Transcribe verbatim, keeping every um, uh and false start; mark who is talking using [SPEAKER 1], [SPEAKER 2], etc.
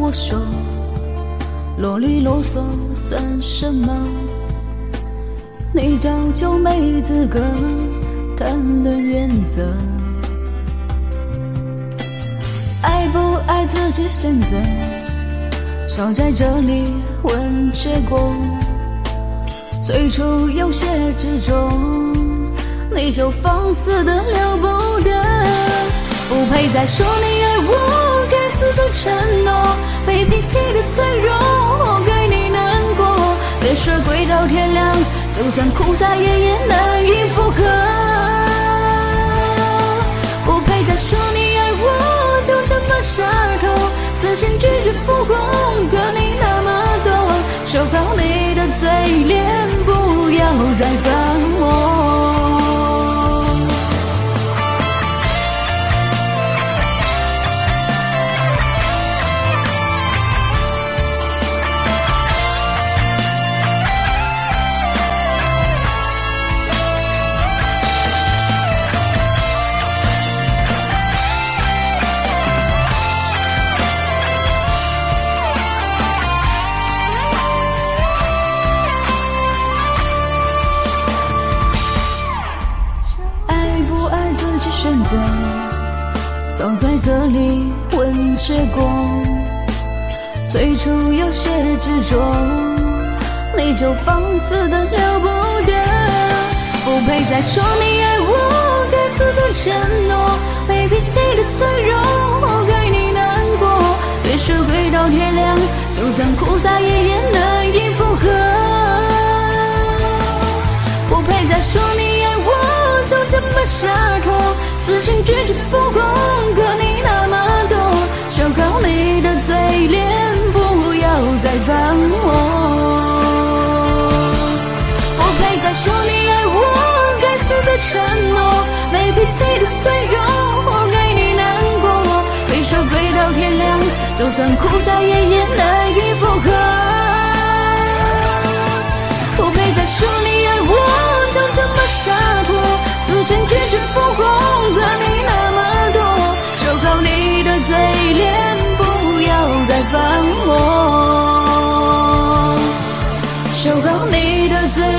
[SPEAKER 1] 我说，啰里啰嗦算什么？你早就没资格谈论原则。爱不爱自己选择，少在这里问结果。最初有些执着，你就放肆的了不得。不配再说你爱我，该死的承诺，没脾气的脆弱，活该你难过。别说跪到天亮，就算哭瞎眼也难以复合。不配再说你爱我，就这么下头，死心拒绝复红，可你那么多，收好你的嘴脸，不要再烦我。选择少在这里问结果，最初有些执着，你就放肆的了不得。不配再说你爱我，该死的承诺，没脾气的脆弱，活该你难过。别说跪到天亮，就算哭瞎眼也难以复合。不配再说你爱我，就这么下头，死心拒绝复红，可你那么多，收好你的嘴脸，不要再烦我。不配再说你爱我，该死的承诺，没脾气的脆弱，活该你难过。别说跪到天亮，就算哭瞎眼也难以复合。不配再说你爱我，就这么洒脱，死心拒绝复红，可你那么多，收好你的嘴脸，不要再烦我。收好你的嘴